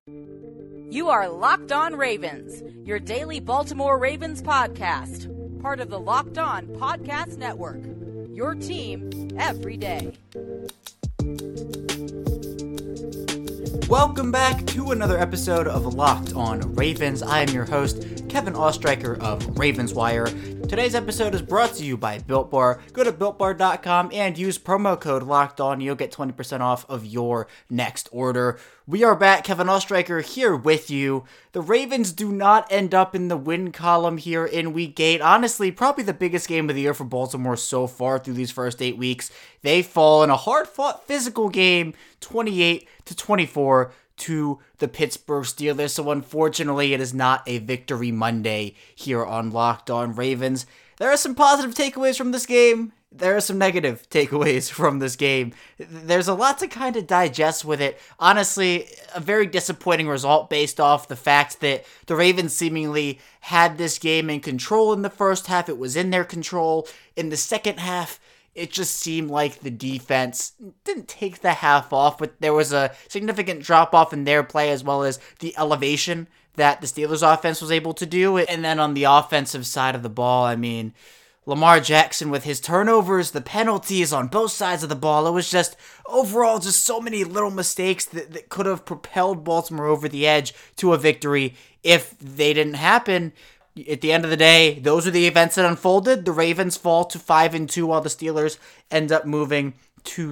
You are Locked On Ravens, your daily Baltimore Ravens podcast, part of the Locked On Podcast Network, your team every day. Welcome back to another episode of Locked On Ravens. I am your host, Kevin Ostreicher of Ravens Wire. Today's episode is brought to you by Built Bar. Go to BuiltBar.com and use promo code LOCKEDON. You'll get 20% off of your next order. We are back, Kevin Ostreicher here with you. The Ravens do not end up in the win column here in Week 8. Honestly, probably the biggest game of the year for Baltimore so far through these first 8 weeks. They fall in a hard-fought physical game, 28-24. To the Pittsburgh Steelers, so unfortunately it is not a victory Monday here on Locked On Ravens. There are some positive takeaways from this game. There are some negative takeaways from this game. There's a lot to kind of digest with it. Honestly, a very disappointing result based off the fact that the Ravens seemingly had this game in control in the first half. It was in their control. In the second half, it just seemed like the defense didn't take the half off, but there was a significant drop-off in their play as well as the elevation that the Steelers offense was able to do. And then on the offensive side of the ball, I mean, Lamar Jackson with his turnovers, the penalties on both sides of the ball, it was just overall just so many little mistakes that could have propelled Baltimore over the edge to a victory if they didn't happen. At the end of the day, those are the events that unfolded. The Ravens fall to 5-2 while the Steelers end up moving to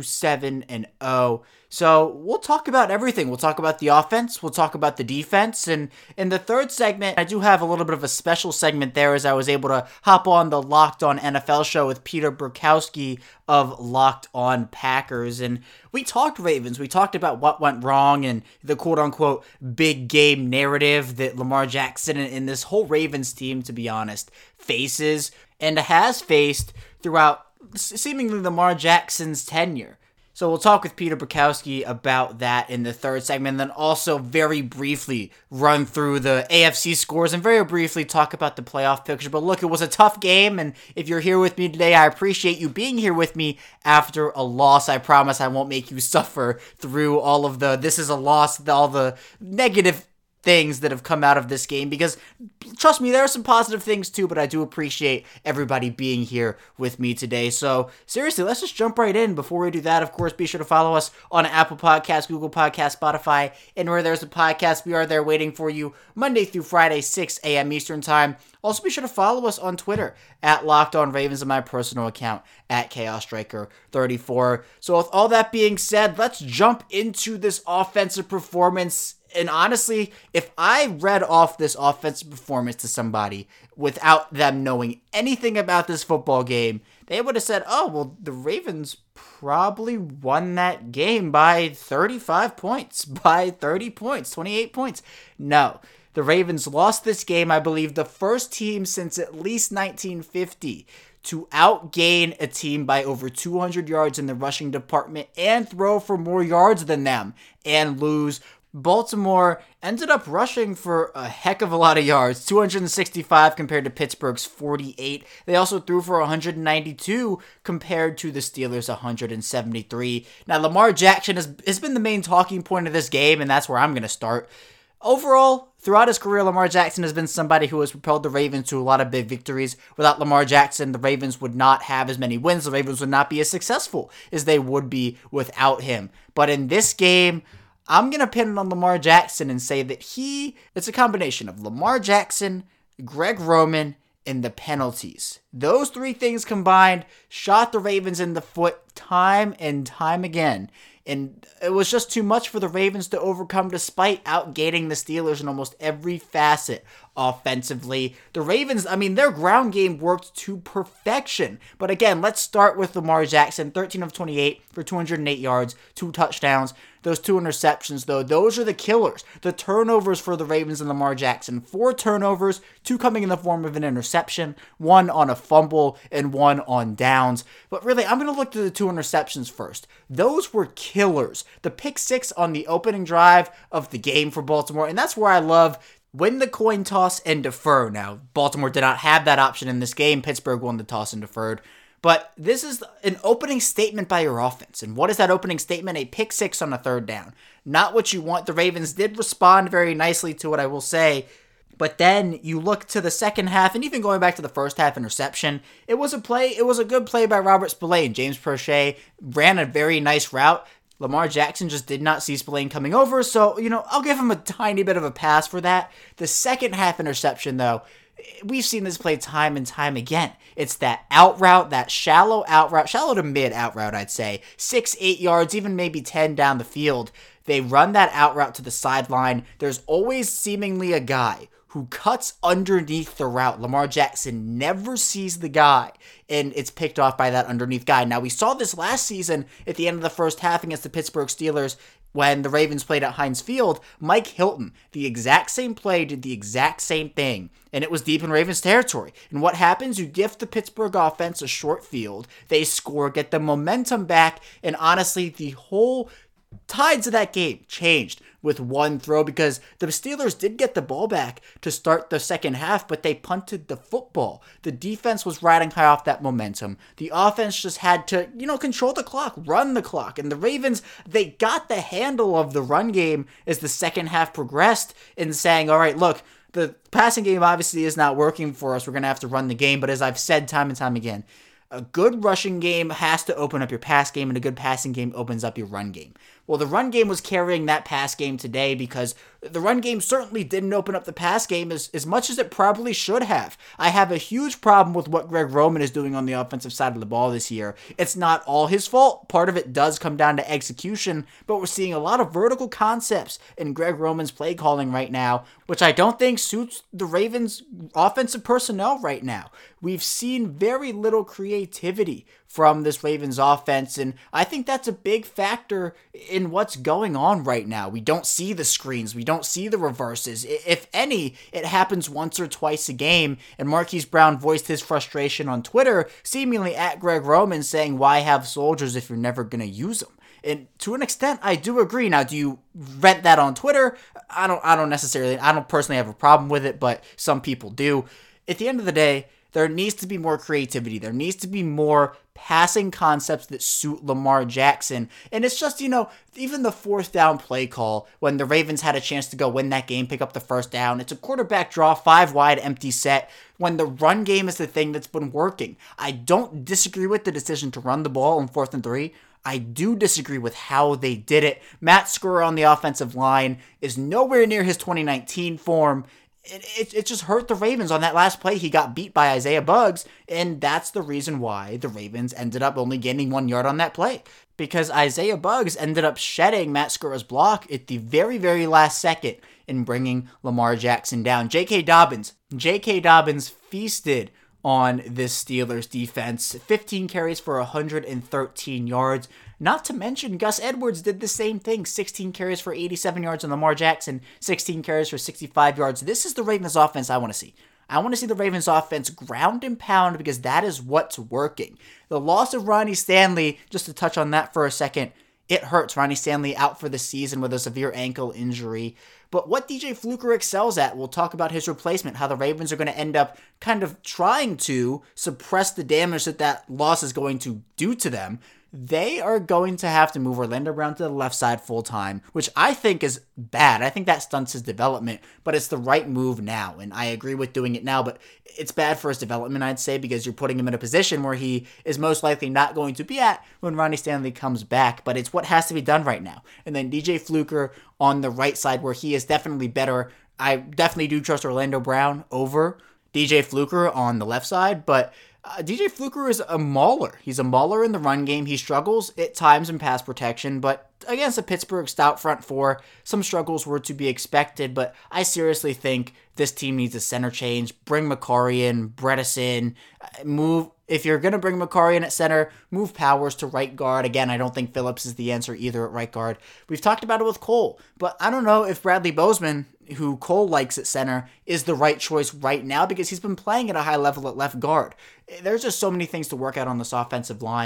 7-0. So we'll talk about everything. We'll talk about the offense. We'll talk about the defense. And in the third segment, I do have a little bit of a special segment there as I was able to hop on the Locked On NFL show with Peter Bukowski of Locked On Packers. And we talked Ravens. We talked about what went wrong and the quote-unquote big game narrative that Lamar Jackson and this whole Ravens team, to be honest, faces and has faced throughout seemingly Lamar Jackson's tenure. So we'll talk with Peter Bukowski about that in the third segment, and then also very briefly run through the AFC scores and very briefly talk about the playoff picture. But look, it was a tough game, and if you're here with me today, I appreciate you being here with me after a loss. I promise I won't make you suffer through all of the this is a loss, all the negative things that have come out of this game, because trust me, there are some positive things too, but I do appreciate everybody being here with me today. So seriously, let's just jump right in. Before we do that, of course, be sure to follow us on Apple Podcasts, Google Podcasts, Spotify, and where there's a podcast, we are there waiting for you Monday through Friday, 6 a.m. Eastern Time. Also, be sure to follow us on Twitter at Locked On Ravens and my personal account at ChaosStriker34. So with all that being said, let's jump into this offensive performance. And honestly, if I read off this offensive performance to somebody without them knowing anything about this football game, they would have said, oh, well, the Ravens probably won that game by 35 points, by 30 points, 28 points. No, the Ravens lost this game, I believe, the first team since at least 1950 to outgain a team by over 200 yards in the rushing department and throw for more yards than them and lose. Baltimore ended up rushing for a heck of a lot of yards, 265 compared to Pittsburgh's 48. They also threw for 192 compared to the Steelers' 173. Now, Lamar Jackson has been the main talking point of this game, and that's where I'm going to start. Overall, throughout his career, Lamar Jackson has been somebody who has propelled the Ravens to a lot of big victories. Without Lamar Jackson, the Ravens would not have as many wins. The Ravens would not be as successful as they would be without him. But in this game, I'm going to pin it on Lamar Jackson and say that it's a combination of Lamar Jackson, Greg Roman, and the penalties. Those three things combined shot the Ravens in the foot time and time again. And it was just too much for the Ravens to overcome despite outgaining the Steelers in almost every facet offensively. The Ravens, their ground game worked to perfection. But again, let's start with Lamar Jackson, 13 of 28 for 208 yards, 2 touchdowns. Those 2 interceptions, though, those are the killers. The turnovers for the Ravens and Lamar Jackson. 4 turnovers, 2 coming in the form of an interception, 1 on a fumble, and 1 on downs. But really, I'm going to look to the 2 interceptions first. Those were killers. The pick 6 on the opening drive of the game for Baltimore, and that's where I love win the coin toss and defer. Now, Baltimore did not have that option in this game. Pittsburgh won the toss and deferred. But this is an opening statement by your offense. And what is that opening statement? A pick six on a third down. Not what you want. The Ravens did respond very nicely to it, I will say. But then you look to the second half, and even going back to the first half interception, it was a good play by Robert Spillane. James Prochet ran a very nice route. Lamar Jackson just did not see Spillane coming over, so, I'll give him a tiny bit of a pass for that. The second half interception, though, we've seen this play time and time again. It's that out route, that shallow to mid out route, I'd say. 6-8 yards, even maybe 10 down the field. They run that out route to the sideline. There's always seemingly a guy who cuts underneath the route. Lamar Jackson never sees the guy, and it's picked off by that underneath guy. Now, we saw this last season at the end of the first half against the Pittsburgh Steelers when the Ravens played at Heinz Field. Mike Hilton, the exact same play, did the exact same thing, and it was deep in Ravens territory. And what happens? You gift the Pittsburgh offense a short field. They score, get the momentum back, and honestly, the whole tides of that game changed with one throw because the Steelers did get the ball back to start the second half, but they punted the football. The defense was riding high off that momentum. The offense just had to, control the clock, run the clock. And the Ravens, they got the handle of the run game as the second half progressed in saying, all right, look, the passing game obviously is not working for us. We're going to have to run the game. But as I've said time and time again, a good rushing game has to open up your pass game, and a good passing game opens up your run game. Well, the run game was carrying that pass game today because the run game certainly didn't open up the pass game as much as it probably should have. I have a huge problem with what Greg Roman is doing on the offensive side of the ball this year. It's not all his fault. Part of it does come down to execution, but we're seeing a lot of vertical concepts in Greg Roman's play calling right now, which I don't think suits the Ravens' offensive personnel right now. We've seen very little creativity from this Ravens offense, and I think that's a big factor in what's going on right now. We don't see the screens. We don't see the reverses. If any, it happens once or twice a game, and Marquise Brown voiced his frustration on Twitter, seemingly at Greg Roman, saying, why have soldiers if you're never going to use them? And to an extent, I do agree. Now, do you vent that on Twitter? I don't personally have a problem with it, but some people do. At the end of the day, there needs to be more creativity. There needs to be more passing concepts that suit Lamar Jackson. And it's just, even the fourth down play call when the Ravens had a chance to go win that game, pick up the first down. It's a quarterback draw, 5 wide, empty set, when the run game is the thing that's been working. I don't disagree with the decision to run the ball on 4th and 3. I do disagree with how they did it. Matt Skura on the offensive line is nowhere near his 2019 form. It just hurt the Ravens on that last play. He got beat by Isaiah Buggs, and that's the reason why the Ravens ended up only gaining 1 yard on that play. Because Isaiah Buggs ended up shedding Matt Skura's block at the very, very last second in bringing Lamar Jackson down. J.K. Dobbins feasted on this Steelers defense. 15 carries for 113 yards. Not to mention, Gus Edwards did the same thing. 16 carries for 87 yards on Lamar Jackson. 16 carries for 65 yards. This is the Ravens offense I want to see. I want to see the Ravens offense ground and pound because that is what's working. The loss of Ronnie Stanley, just to touch on that for a second, it hurts. Ronnie Stanley out for the season with a severe ankle injury. But what DJ Fluker excels at, we'll talk about his replacement, how the Ravens are going to end up kind of trying to suppress the damage that loss is going to do to them. They are going to have to move Orlando Brown to the left side full time, which I think is bad. I think that stunts his development, but it's the right move now, and I agree with doing it now, but it's bad for his development, I'd say, because you're putting him in a position where he is most likely not going to be at when Ronnie Stanley comes back, but it's what has to be done right now. And then DJ Fluker on the right side where he is definitely better. I definitely do trust Orlando Brown over DJ Fluker on the left side, but DJ Fluker is a mauler. He's a mauler in the run game. He struggles at times in pass protection, but against a Pittsburgh stout front four, some struggles were to be expected, but I seriously think this team needs a center change. Bring Mekari in, Bredesen, move. If you're going to bring Mekari in at center, move Powers to right guard. Again, I don't think Phillips is the answer either at right guard. We've talked about it with Cole, but I don't know if Bradley Bozeman, who Cole likes at center, is the right choice right now because he's been playing at a high level at left guard. There's just so many things to work out on this offensive line.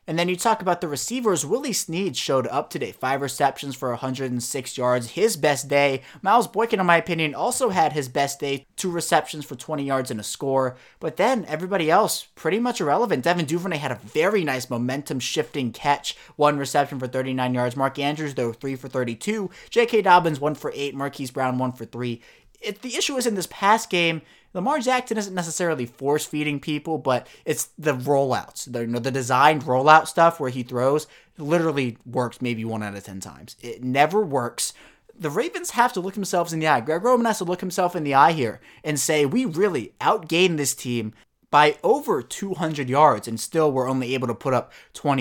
And then you talk about the receivers. Willie Snead showed up today. 5 receptions for 106 yards. His best day. Miles Boykin, in my opinion, also had his best day. 2 receptions for 20 yards and a score. But then everybody else, pretty much irrelevant. Devin Duvernay had a very nice momentum-shifting catch. 1 reception for 39 yards. Mark Andrews, though, 3 for 32. J.K. Dobbins, 1 for 8. Marquise Brown, 1 for 3. The issue is in this past game, Lamar Jackson isn't necessarily force-feeding people, but it's the rollouts. The designed rollout stuff where he throws literally works maybe 1 out of 10 times. It never works. The Ravens have to look themselves in the eye. Greg Roman has to look himself in the eye here and say, we really outgained this team by over 200 yards, and still we're only able to put up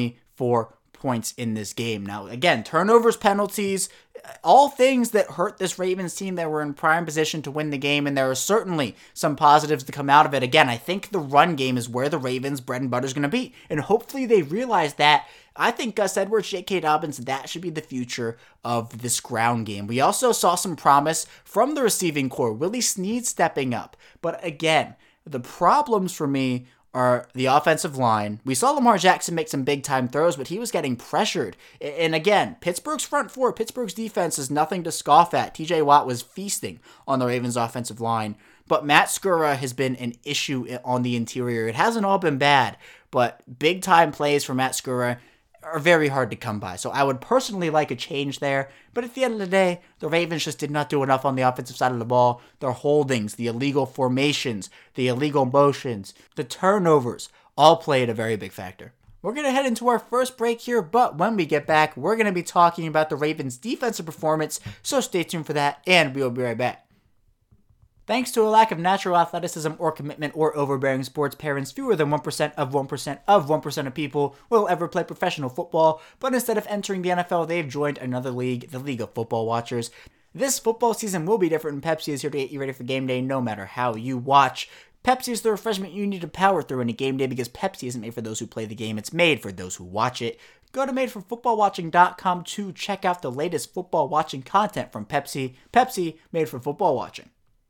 24 points in this game. Now, again, turnovers, penalties, all things that hurt this Ravens team that were in prime position to win the game, and there are certainly some positives to come out of it. Again, I think the run game is where the Ravens' bread and butter is going to be, and hopefully they realize that. I think Gus Edwards, J.K. Dobbins, that should be the future of this ground game. We also saw some promise from the receiving core, Willie Snead stepping up, but again, the problems for me are the offensive line. We saw Lamar Jackson make some big-time throws, but he was getting pressured. And again, Pittsburgh's front four, Pittsburgh's defense is nothing to scoff at. TJ Watt was feasting on the Ravens' offensive line. But Matt Skura has been an issue on the interior. It hasn't all been bad, but big-time plays for Matt Skura are very hard to come by. So I would personally like a change there. But at the end of the day, the Ravens just did not do enough on the offensive side of the ball. Their holdings, the illegal formations, the illegal motions, the turnovers all played a very big factor. We're going to head into our first break here, but when we get back, we're going to be talking about the Ravens' defensive performance, so stay tuned for that, and we'll be right back. Thanks to a lack of natural athleticism or commitment or overbearing sports parents, fewer than 1% of 1% of people will ever play professional football, but instead of entering the NFL, they've joined another league, the League of Football Watchers. This football season will be different, and Pepsi is here to get you ready for game day no matter how you watch. Pepsi is the refreshment you need to power through any game day because Pepsi isn't made for those who play the game, it's made for those who watch it. Go to madeforfootballwatching.com to check out the latest football watching content from Pepsi. Pepsi, made for football watching.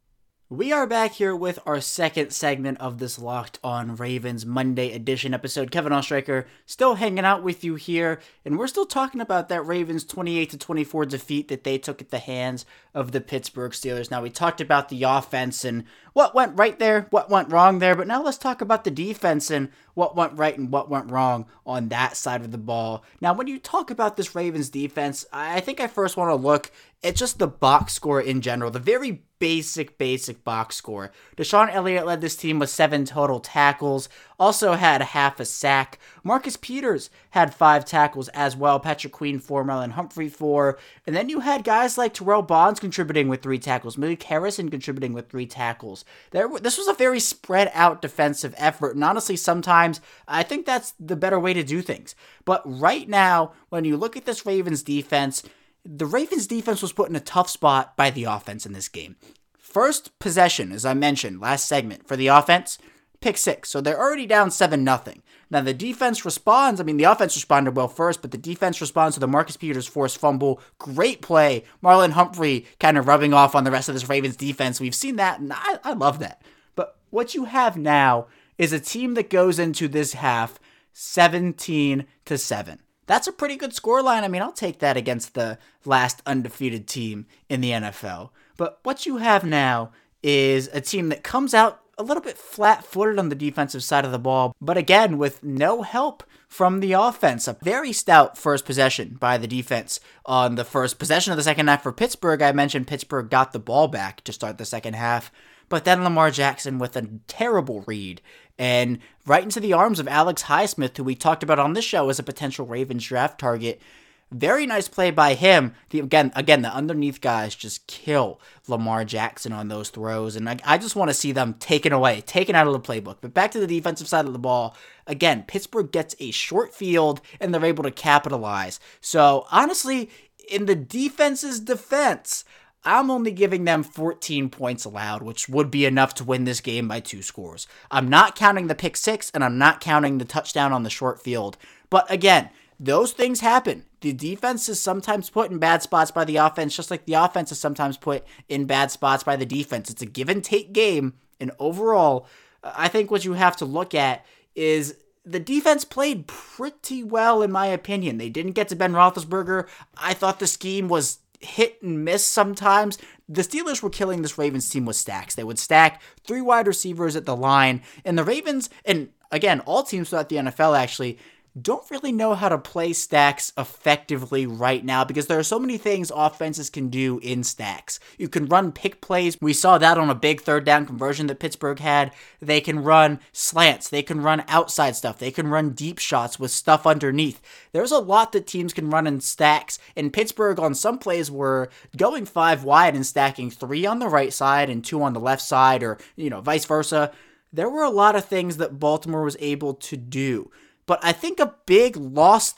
We are back here with our second segment of this Locked On Ravens Monday edition episode. Kevin Oestreicher still hanging out with you here, and we're still talking about that Ravens 28-24 defeat that they took at the hands of the Pittsburgh Steelers. Now, we talked about the offense and what went right there, what went wrong there, but now let's talk about the defense and what went right and what went wrong on that side of the ball. Now, when you talk about this Ravens defense, I think I first want to look at just the box score in general, the very basic box score. Deshaun Elliott led this team with 7 total tackles, also had half a sack. Marcus Peters had 5 tackles as well. Patrick Queen 4, Marlon Humphrey 4. And then you had guys like Terrell Bonds contributing with 3 tackles, Malik Harrison contributing with 3 tackles. This was a very spread out defensive effort, and honestly, sometimes I think that's the better way to do things. But right now, when you look at this Ravens defense, the Ravens defense was put in a tough spot by the offense in this game. First possession, as I mentioned last segment, for the offense, pick 6. So they're already down 7-0. Now the defense responds. The offense responded well first, but the defense responds to the Marcus Peters forced fumble. Great play. Marlon Humphrey kind of rubbing off on the rest of this Ravens defense. We've seen that, and I love that. But what you have now is a team that goes into this half 17-7. That's a pretty good scoreline. I'll take that against the last undefeated team in the NFL. But what you have now is a team that comes out a little bit flat-footed on the defensive side of the ball, but again, with no help from the offense. A very stout first possession by the defense on the first possession of the second half for Pittsburgh. I mentioned Pittsburgh got the ball back to start the second half, but then Lamar Jackson with a terrible read and right into the arms of Alex Highsmith, who we talked about on this show as a potential Ravens draft target. Very nice play by him. Again, the underneath guys just kill Lamar Jackson on those throws, and I just want to see them taken out of the playbook. But back to the defensive side of the ball. Again, Pittsburgh gets a short field, and they're able to capitalize. So, honestly, in the defense's defense, I'm only giving them 14 points allowed, which would be enough to win this game by 2 scores. I'm not counting the pick 6, and I'm not counting the touchdown on the short field. But again, those things happen. The defense is sometimes put in bad spots by the offense, just like the offense is sometimes put in bad spots by the defense. It's a give and take game, and overall, I think what you have to look at is the defense played pretty well, in my opinion. They didn't get to Ben Roethlisberger. I thought the scheme was hit and miss sometimes. The Steelers were killing this Ravens team with stacks. They would stack 3 wide receivers at the line, and the Ravens, and again, all teams throughout the NFL actually, don't really know how to play stacks effectively right now because there are so many things offenses can do in stacks. You can run pick plays. We saw that on a big third down conversion that Pittsburgh had. They can run slants. They can run outside stuff. They can run deep shots with stuff underneath. There's a lot that teams can run in stacks, and Pittsburgh on some plays were going 5 wide and stacking 3 on the right side and 2 on the left side, or vice versa. There were a lot of things that Baltimore was able to do. But I think a big lost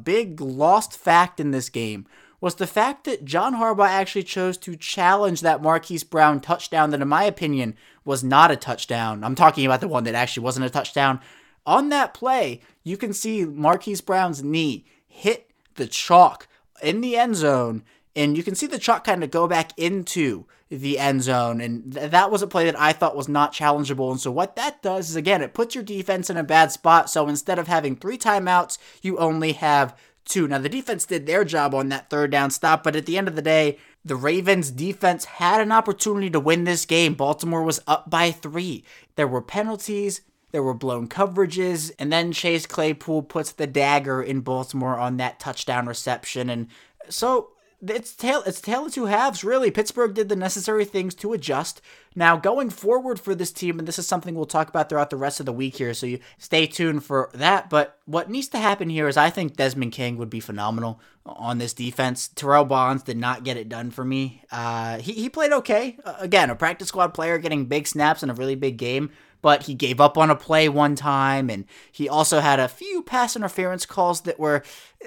fact in this game was the fact that John Harbaugh actually chose to challenge that Marquise Brown touchdown that, in my opinion, was not a touchdown. I'm talking about the one that actually wasn't a touchdown. On that play, you can see Marquise Brown's knee hit the chalk in the end zone, and you can see the chalk kind of go back into the end zone, and that was a play that I thought was not challengeable. And so what that does is, again, it puts your defense in a bad spot. So instead of having 3 timeouts, you only have 2. Now, the defense did their job on that third down stop, but at the end of the day, the Ravens defense had an opportunity to win this game. Baltimore was up by 3. There were penalties, there were blown coverages, and then Chase Claypool puts the dagger in Baltimore on that touchdown reception. And so it's tale of 2 halves, really. Pittsburgh did the necessary things to adjust. Now, going forward for this team, and this is something we'll talk about throughout the rest of the week here, so you stay tuned for that. But what needs to happen here is I think Desmond King would be phenomenal on this defense. Terrell Bonds did not get it done for me. He played okay. Again, a practice squad player getting big snaps in a really big game. But he gave up on a play one time, and he also had a few pass interference calls that were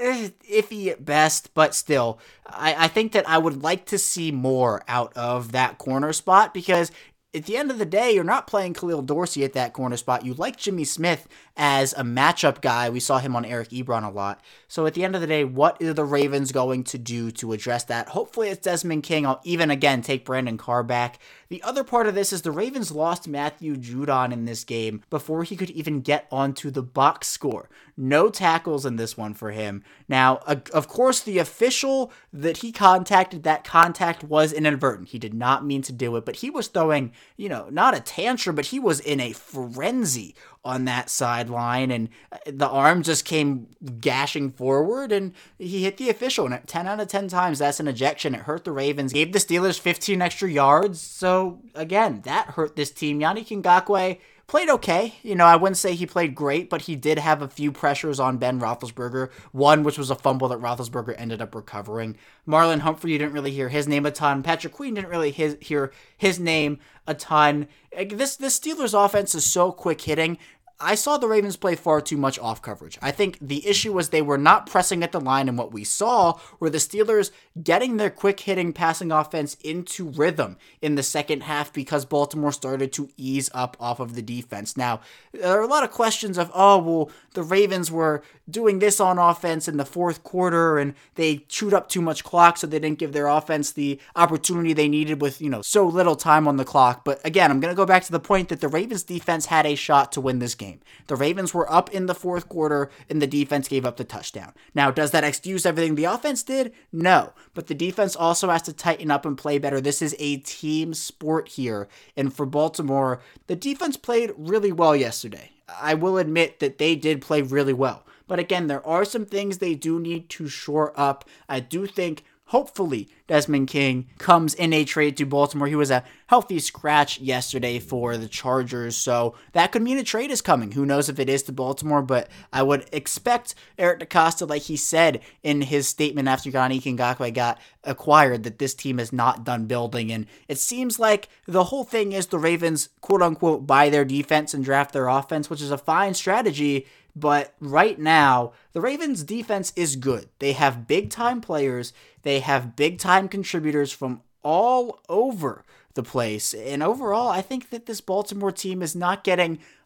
iffy at best, but still, I think that I would like to see more out of that corner spot because at the end of the day, you're not playing Khalil Dorsey at that corner spot. You like Jimmy Smith as a matchup guy. We saw him on Eric Ebron a lot. So at the end of the day, what are the Ravens going to do to address that? Hopefully it's Desmond King. I'll even, again, take Brandon Carr back. The other part of this is the Ravens lost Matthew Judon in this game before he could even get onto the box score. No tackles in this one for him. Now, of course, the official that he contacted, that contact was inadvertent. He did not mean to do it, but he was throwing, not a tantrum, but he was in a frenzy on that sideline, and the arm just came gashing forward, and he hit the official, and 10 out of 10 times, that's an ejection. It hurt the Ravens, gave the Steelers 15 extra yards, so again, that hurt this team. Yannick Ngakoue played okay. I wouldn't say he played great, but he did have a few pressures on Ben Roethlisberger. One, which was a fumble that Roethlisberger ended up recovering. Marlon Humphrey, you didn't really hear his name a ton. Patrick Queen didn't really hear his name a ton. This Steelers offense is so quick hitting. I saw the Ravens play far too much off coverage. I think the issue was they were not pressing at the line, and what we saw were the Steelers getting their quick-hitting passing offense into rhythm in the second half because Baltimore started to ease up off of the defense. Now, there are a lot of questions of, the Ravens were doing this on offense in the fourth quarter, and they chewed up too much clock, so they didn't give their offense the opportunity they needed with, so little time on the clock. But again, I'm going to go back to the point that the Ravens defense had a shot to win this game. The Ravens were up in the fourth quarter, and the defense gave up the touchdown. Now, does that excuse everything the offense did? No. But the defense also has to tighten up and play better. This is a team sport here. And for Baltimore, the defense played really well yesterday. I will admit that they did play really well. But again, there are some things they do need to shore up. I do think, hopefully, Desmond King comes in a trade to Baltimore. He was a healthy scratch yesterday for the Chargers, so that could mean a trade is coming. Who knows if it is to Baltimore, but I would expect Eric DeCosta, like he said in his statement after Yannick Ngakoue got acquired, that this team is not done building, and it seems like the whole thing is the Ravens, quote-unquote, buy their defense and draft their offense, which is a fine strategy. But right now, the Ravens' defense is good. They have big-time players. They have big-time contributors from all over the place. And overall, I think that this Baltimore team is not getting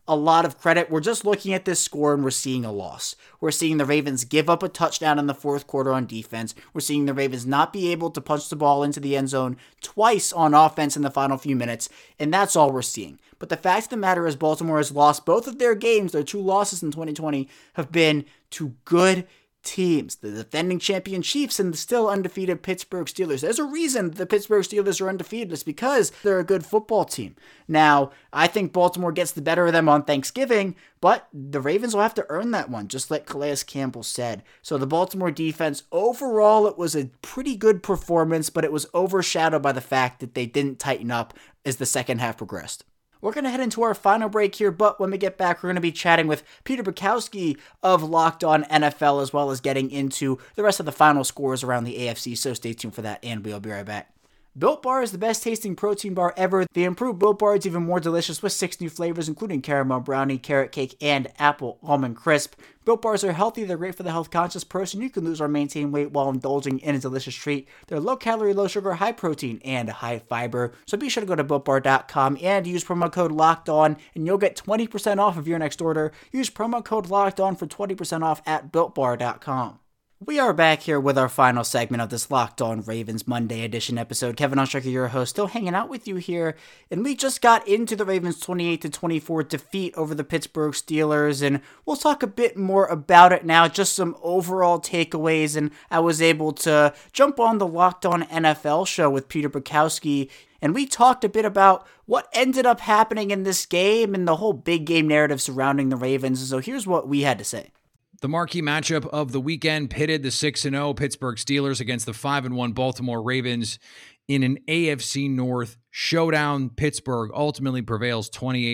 a lot of credit. We're just looking at this score and we're seeing a loss. We're seeing the Ravens give up a touchdown in the fourth quarter on defense. We're seeing the Ravens not be able to punch the ball into the end zone twice on offense in the final few minutes, and that's all we're seeing. But the fact of the matter is Baltimore has lost both of their games. Their 2 losses in 2020 have been to good teams, the defending champion Chiefs and the still undefeated Pittsburgh Steelers. There's a reason the Pittsburgh Steelers are undefeated. It's because they're a good football team. Now, I think Baltimore gets the better of them on Thanksgiving, but the Ravens will have to earn that one, just like Calais Campbell said. So the Baltimore defense, overall, it was a pretty good performance, but it was overshadowed by the fact that they didn't tighten up as the second half progressed. We're going to head into our final break here, but when we get back, we're going to be chatting with Peter Bukowski of Locked On NFL, as well as getting into the rest of the final scores around the AFC, so stay tuned for that, and we'll be right back. Built Bar is the best tasting protein bar ever. The improved Built Bar is even more delicious with 6 new flavors, including caramel brownie, carrot cake, and apple almond crisp. Built Bars are healthy. They're great for the health-conscious person. You can lose or maintain weight while indulging in a delicious treat. They're low-calorie, low-sugar, high-protein, and high-fiber. So be sure to go to BuiltBar.com and use promo code LOCKEDON, and you'll get 20% off of your next order. Use promo code LOCKEDON for 20% off at BuiltBar.com. We are back here with our final segment of this Locked On Ravens Monday edition episode. Kevin Oestreicher, your host, still hanging out with you here. And we just got into the Ravens' 28-24 defeat over the Pittsburgh Steelers, and we'll talk a bit more about it now, just some overall takeaways. And I was able to jump on the Locked On NFL show with Peter Bukowski, and we talked a bit about what ended up happening in this game and the whole big game narrative surrounding the Ravens. So here's what we had to say. The marquee matchup of the weekend pitted the 6-0 Pittsburgh Steelers against the 5-1 Baltimore Ravens in an AFC North showdown. Pittsburgh ultimately prevails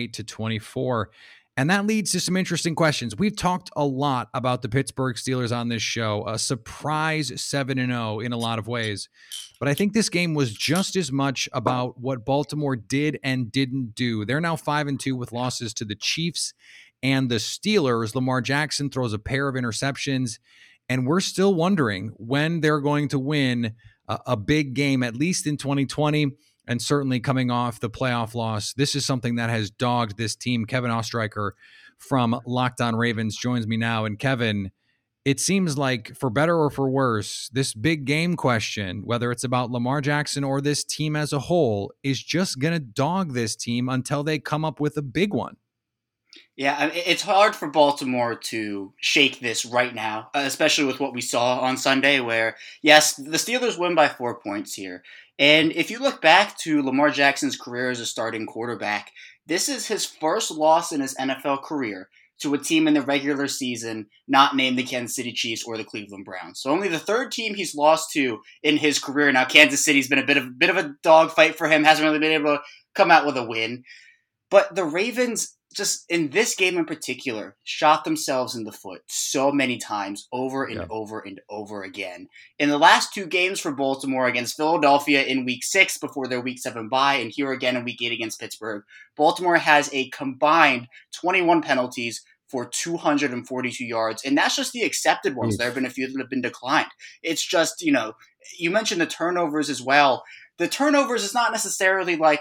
28-24. And that leads to some interesting questions. We've talked a lot about the Pittsburgh Steelers on this show, a surprise 7-0 in a lot of ways. But I think this game was just as much about what Baltimore did and didn't do. They're now 5-2 with losses to the Chiefs and the Steelers. Lamar Jackson throws a pair of interceptions, and we're still wondering when they're going to win a big game, at least in 2020, and certainly coming off the playoff loss. This is something that has dogged this team. Kevin Oestreicher from Locked On Ravens joins me now. And Kevin, it seems like for better or for worse, this big game question, whether it's about Lamar Jackson or this team as a whole, is just going to dog this team until they come up with a big one. Yeah, I mean, it's hard for Baltimore to shake this right now, especially with what we saw on Sunday where, yes, the Steelers win by 4 points here. And if you look back to Lamar Jackson's career as a starting quarterback, this is his first loss in his NFL career to a team in the regular season not named the Kansas City Chiefs or the Cleveland Browns. So only the third team he's lost to in his career. Now, Kansas City's been a bit of a dogfight for him, hasn't really been able to come out with a win. But the Ravens, just in this game in particular, shot themselves in the foot so many times over and over and over again. In the last 2 games for Baltimore, against Philadelphia in Week 6 before their Week 7 bye, and here again in Week 8 against Pittsburgh, Baltimore has a combined 21 penalties for 242 yards, and that's just the accepted ones. There have been a few that have been declined. It's just, you mentioned the turnovers as well. The turnovers is not necessarily like,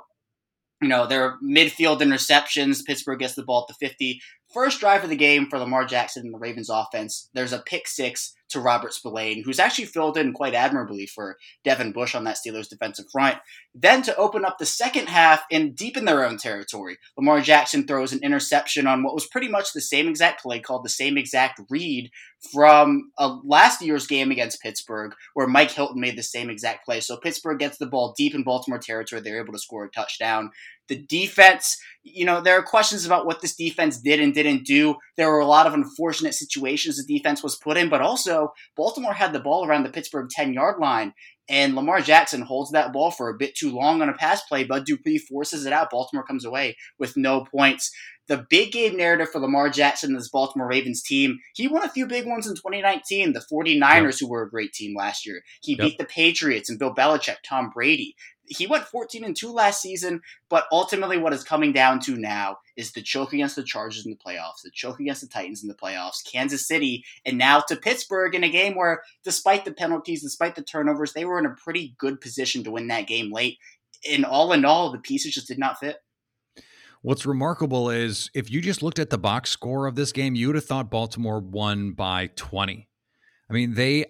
they're midfield interceptions. Pittsburgh gets the ball at the 50. First drive of the game for Lamar Jackson and the Ravens offense, there's a pick 6 to Robert Spillane, who's actually filled in quite admirably for Devin Bush on that Steelers defensive front. Then to open up the second half and deep in their own territory, Lamar Jackson throws an interception on what was pretty much the same exact play called the same exact read from last year's game against Pittsburgh, where Mike Hilton made the same exact play. So Pittsburgh gets the ball deep in Baltimore territory. They're able to score a touchdown. The defense, there are questions about what this defense did and didn't do. There were a lot of unfortunate situations the defense was put in, but also Baltimore had the ball around the Pittsburgh 10-yard line, and Lamar Jackson holds that ball for a bit too long on a pass play. Bud Dupree forces it out. Baltimore comes away with no points. The big game narrative for Lamar Jackson and this Baltimore Ravens team, he won a few big ones in 2019. The 49ers, who were a great team last year. He beat the Patriots and Bill Belichick, Tom Brady. He went 14-2 last season, but ultimately what it's coming down to now is the choke against the Chargers in the playoffs, the choke against the Titans in the playoffs, Kansas City, and now to Pittsburgh in a game where, despite the penalties, despite the turnovers, they were in a pretty good position to win that game late. And all in all, the pieces just did not fit. What's remarkable is if you just looked at the box score of this game, you would have thought Baltimore won by 20. I mean, they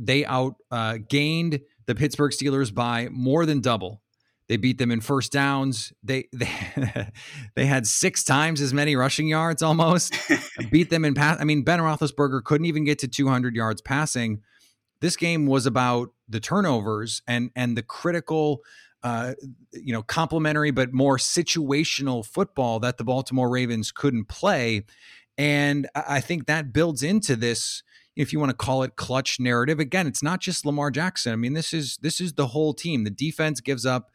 gained the Pittsburgh Steelers by more than double. They beat them in first downs. They had 6 times as many rushing yards almost. Beat them in pass. I mean, Ben Roethlisberger couldn't even get to 200 yards passing. This game was about the turnovers and the critical, complementary but more situational football that the Baltimore Ravens couldn't play. And I think that builds into this, if you want to call it, clutch narrative. Again, it's not just Lamar Jackson. I mean, this is the whole team. The defense gives up,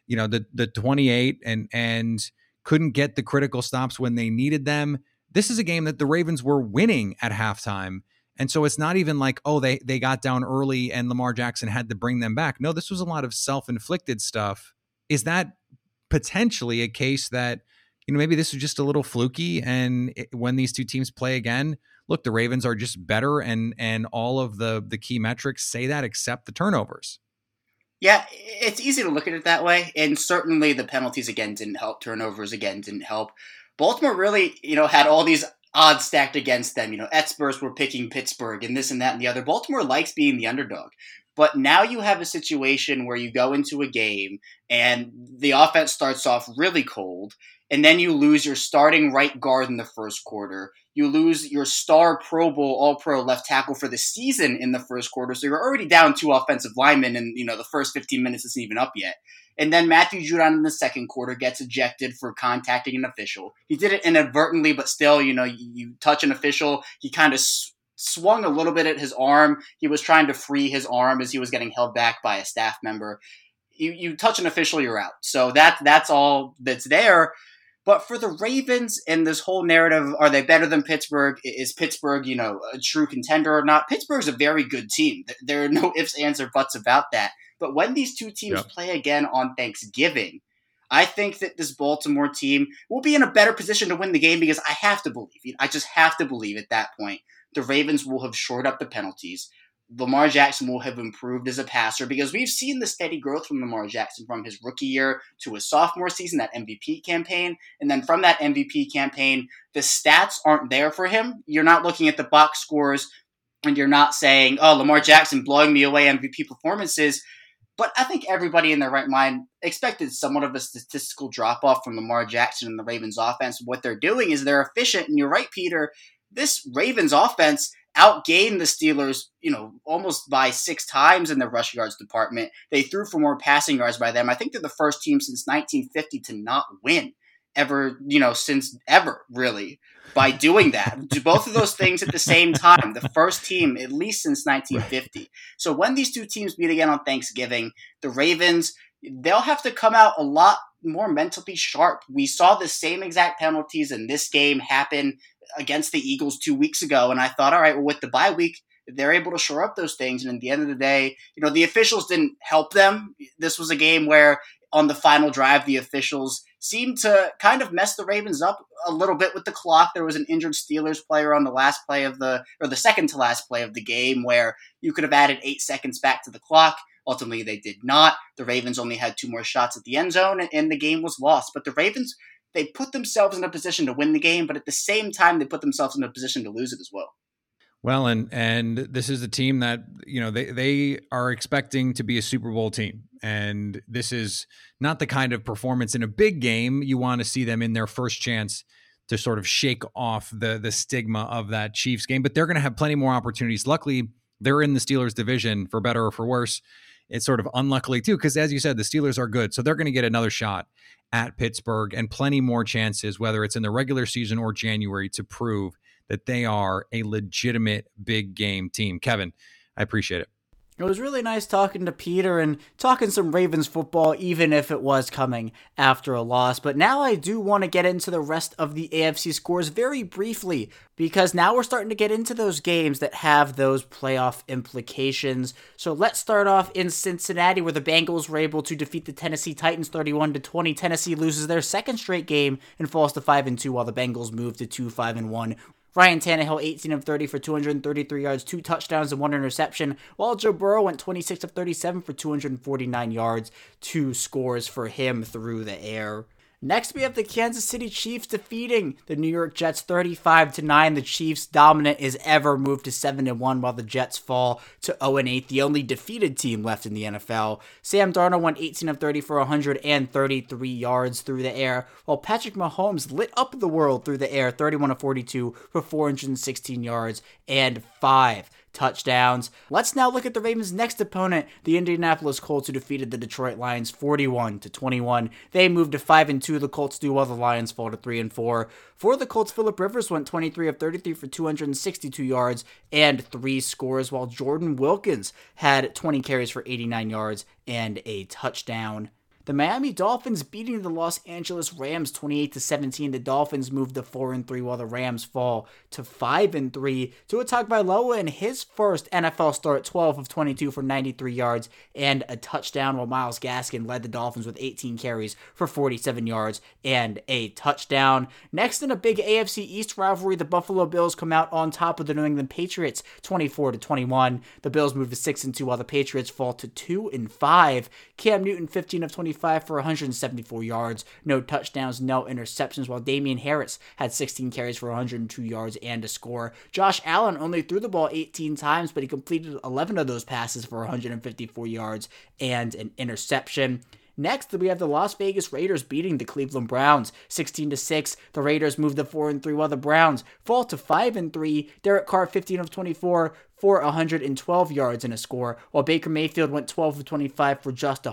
the 28 and couldn't get the critical stops when they needed them. This is a game that the Ravens were winning at halftime. And so it's not even like, oh, they got down early and Lamar Jackson had to bring them back. No, this was a lot of self-inflicted stuff. Is that potentially a case that, maybe this was just a little fluky, and when these two teams play again, look, the Ravens are just better, and all of the key metrics say that, except the turnovers. Yeah, it's easy to look at it that way, and certainly the penalties again didn't help. Turnovers again didn't help. Baltimore really, had all these odds stacked against them. Experts were picking Pittsburgh and this and that and the other. Baltimore likes being the underdog. But now you have a situation where you go into a game and the offense starts off really cold, and then you lose your starting right guard in the first quarter. You lose your star Pro Bowl, All-Pro left tackle for the season in the first quarter. So you're already down 2 offensive linemen, and the first 15 minutes isn't even up yet. And then Matthew Judon in the second quarter gets ejected for contacting an official. He did it inadvertently, but still, you touch an official, he kind of swung a little bit at his arm. He was trying to free his arm as he was getting held back by a staff member. You touch an official, you're out. So that's all that's there. But for the Ravens and this whole narrative, are they better than Pittsburgh? Is Pittsburgh, a true contender or not? Pittsburgh's a very good team. There are no ifs, ands, or buts about that. But when these two teams play again on Thanksgiving, I think that this Baltimore team will be in a better position to win the game, because I have to believe, I just have to believe at that point, the Ravens will have shored up the penalties. Lamar Jackson will have improved as a passer, because we've seen the steady growth from Lamar Jackson from his rookie year to his sophomore season, that MVP campaign. And then from that MVP campaign, the stats aren't there for him. You're not looking at the box scores and you're not saying, oh, Lamar Jackson blowing me away MVP performances. But I think everybody in their right mind expected somewhat of a statistical drop-off from Lamar Jackson and the Ravens offense. What they're doing is they're efficient. And you're right, Peter, this Ravens offense outgained the Steelers, almost by 6 times in the rush yards department. They threw for more passing yards by them. I think they're the first team since 1950 to not win ever, since ever, really, by doing that. Do both of those things at the same time. The first team, at least since 1950. So when these two teams meet again on Thanksgiving, the Ravens, they'll have to come out a lot more mentally sharp. We saw the same exact penalties in this game happen against the Eagles 2 weeks ago, and I thought, all right, well, with the bye week, they're able to shore up those things. And at the end of the day, the officials didn't help them. This was a game where on the final drive, the officials seemed to kind of mess the Ravens up a little bit with the clock. There was an injured Steelers player on the last play of the second to last play of the game where you could have added 8 seconds back to the clock. Ultimately, they did not. The Ravens only had 2 more shots at the end zone, and the game was lost. But the Ravens, they put themselves in a position to win the game, but at the same time, they put themselves in a position to lose it as well. Well, and this is a team that, they are expecting to be a Super Bowl team. And this is not the kind of performance in a big game you want to see them in their first chance to sort of shake off the stigma of that Chiefs game. But they're going to have plenty more opportunities. Luckily, they're in the Steelers division, for better or for worse. It's sort of unluckily too, because as you said, the Steelers are good. So they're going to get another shot at Pittsburgh and plenty more chances, whether it's in the regular season or January, to prove that they are a legitimate big game team. Kevin, I appreciate it. It was really nice talking to Peter and talking some Ravens football, even if it was coming after a loss. But now I do want to get into the rest of the AFC scores very briefly, because now we're starting to get into those games that have those playoff implications. So let's start off in Cincinnati, where the Bengals were able to defeat the Tennessee Titans 31-20. Tennessee loses their second straight game and falls to 5-2, while the Bengals move to 2-5-1. Ryan Tannehill, 18 of 30 for 233 yards, 2 touchdowns, and 1 interception, while Joe Burrow went 26 of 37 for 249 yards, 2 scores for him through the air. Next, we have the Kansas City Chiefs defeating the New York Jets 35-9. The Chiefs, dominant as ever, moved to 7-1 while the Jets fall to 0-8, the only defeated team left in the NFL. Sam Darnold went 18 of 30 for 133 yards through the air, while Patrick Mahomes lit up the world through the air, 31 of 42 for 416 yards and 5 touchdowns. Let's now look at the Ravens' next opponent, the Indianapolis Colts, who defeated the Detroit Lions 41-21. They moved to 5-2. The Colts do, while the Lions fall to 3-4. For the Colts, Phillip Rivers went 23 of 33 for 262 yards and 3 scores, while Jordan Wilkins had 20 carries for 89 yards and a touchdown. The Miami Dolphins beating the Los Angeles Rams 28-17. The Dolphins moved to 4-3 while the Rams fall to 5-3. Tua Tagovailoa in his first NFL start, 12 of 22 for 93 yards and a touchdown, while Myles Gaskin led the Dolphins with 18 carries for 47 yards and a touchdown. Next, in a big AFC East rivalry, the Buffalo Bills come out on top of the New England Patriots 24-21. The Bills move to 6-2 while the Patriots fall to 2-5. Cam Newton 15 of 25 for 174 yards, no touchdowns, no interceptions, while Damian Harris had 16 carries for 102 yards and a score. Josh Allen only threw the ball 18 times, but he completed 11 of those passes for 154 yards and an interception. Next, we have the Las Vegas Raiders beating the Cleveland Browns 16-6. The Raiders move to 4-3 while the Browns fall to 5-3. Derek Carr 15 of 24 for 112 yards and a score, while Baker Mayfield went 12 of 25 for just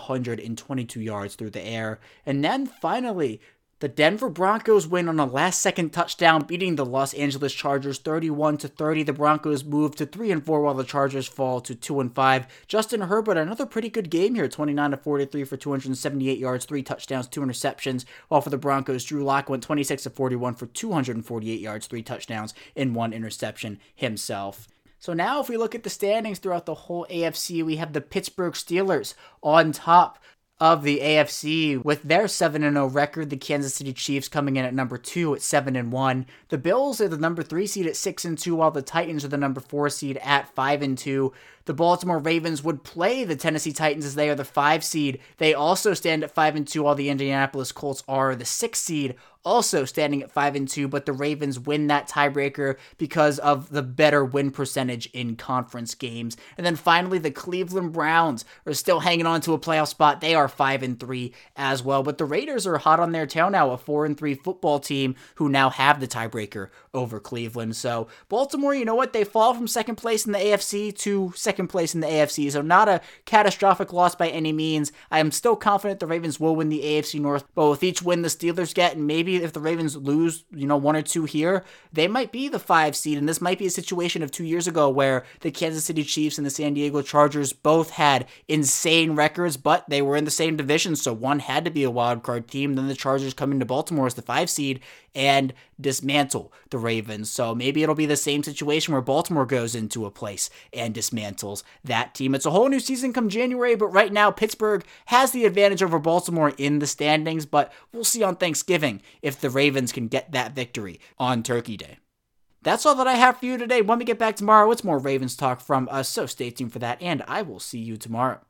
122 yards through the air. And then finally, the Denver Broncos win on a last-second touchdown, beating the Los Angeles Chargers 31-30. The Broncos move to 3-4 while the Chargers fall to 2-5. Justin Herbert, another pretty good game here, 29 of 43 for 278 yards, 3 touchdowns, 2 interceptions. While for the Broncos, Drew Lock went 26 of 41 for 248 yards, 3 touchdowns, and 1 interception himself. So now if we look at the standings throughout the whole AFC, we have the Pittsburgh Steelers on top of the AFC with their 7-0 record. The Kansas City Chiefs coming in at number 2 at 7-1. The Bills are the number 3 seed at 6-2, while the Titans are the number 4 seed at 5-2. The Baltimore Ravens would play the Tennessee Titans as they are the 5 seed. They also stand at 5-2, while the Indianapolis Colts are the 6 seed, also standing at 5-2, but the Ravens win that tiebreaker because of the better win percentage in conference games. And then finally, the Cleveland Browns are still hanging on to a playoff spot. They are 5-3 as well, but the Raiders are hot on their tail now, a 4-3 football team who now have the tiebreaker over Cleveland. So Baltimore, you know what? They fall from second place in the AFC to second place in the AFC, so not a catastrophic loss by any means. I am still confident the Ravens will win the AFC North, but with each win the Steelers get, and maybe if the Ravens lose, 1 or 2 here, they might be the 5 seed, and this might be a situation of 2 years ago where the Kansas City Chiefs and the San Diego Chargers both had insane records, but they were in the same division, so one had to be a wild card team. Then the Chargers come into Baltimore as the 5 seed and dismantle the Ravens. So maybe it'll be the same situation where Baltimore goes into a place and dismantles that team. It's a whole new season come January, but right now Pittsburgh has the advantage over Baltimore in the standings, but we'll see on Thanksgiving if the Ravens can get that victory on Turkey Day. That's all that I have for you today. When we get back tomorrow, it's more Ravens talk from us, so stay tuned for that, and I will see you tomorrow.